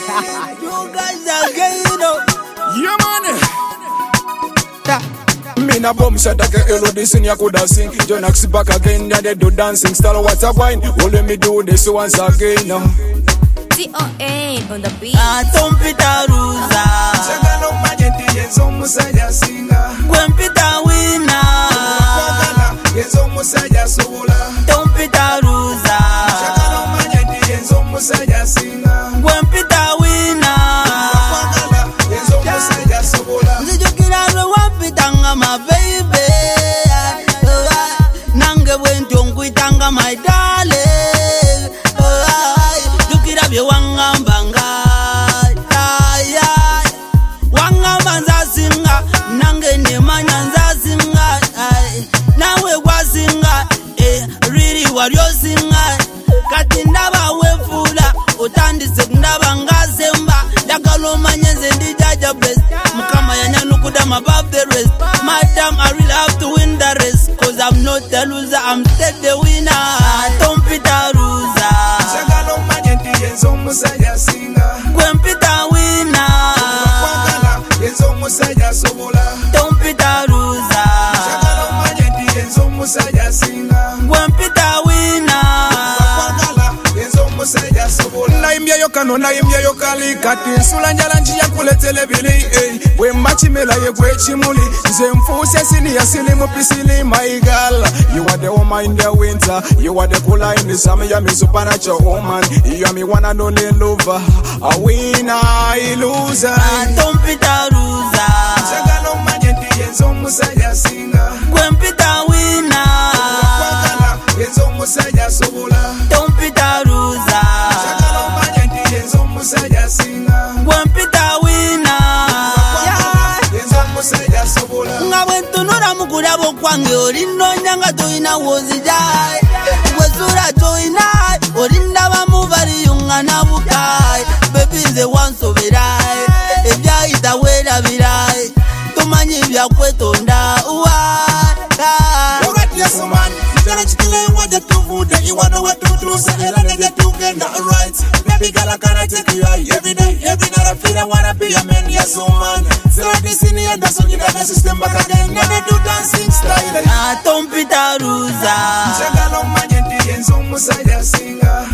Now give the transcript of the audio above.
You guys are gay, you know. Yeah, man. Mina bomb shot like a elodie sing ya coulda sing. Jonax back again, yeah, they do dancing style. What a wine. Oh, let me do this once again. T.O.A. on the beat. Tompita Ruza. Chagalo majenti yezo musaya singa. Gwempita wina. Yezo musaya sola. Tompita Ruza. Chagalo majenti yezo musaya singa. Gwempita wina. Yezo musaya sola. Nzijukira rwe wampitanga my baby. Nange wento nkwitanga my darling. Jukira bye wangambanga. Wangamba nzasinga. Nange nemanya nzasinga. Nawe kwasinga. Really waryosinga. Kati ndaba wefula. Utandise ndaba ngazemba. Ndakalo manyenze ndijaja bless. Mukama yanyanukuda above the rest. Madam, I really have to win the race. Cause I'm not the loser, I'm still the winner. Tompita Ruza. Chagalo majenti yezo musaya singa. Gwempita wina. Yezo musaya sola. Tompita Ruza. Chagalo majenti yezo musaya singa. Gwempita wina. Naimbia yokano naimbia yokali kati sulanjala njia kuletele bili we machimela ye gwe chimuli nze mfuse sini ya silimu pisili my girl. You are the woman in the winter, you are the cooler in the summer, you are my supernatural woman, you are me one and only lover, a winner, a loser. Tompita Ruza. Chagalo majenti yezo musaya singa. Gwempita wina. Yezo musaya sola. Tompita Ruza. Chagalo majenti yezo musaya singa. Gwempita wina. Yezo musaya sola. Nga bwentunula mukulabo kwange olinonya nga toyina wozijai. Wesura toyina olindaba mubaliyunga nabukai. Baby nze wansoberai ebyayita weerabirai tomanyi byakwetonda Yes, man. What you do, that you wanna what to do, so hell and get to get that right. Baby girl, I can't take you out every day, every night. I feel I wanna be a man, yes, man. So this in the end, that's when you got the system back again. Now they do dancing style. Tompita Ruza. Chagalo majenti yenzo musaya singa.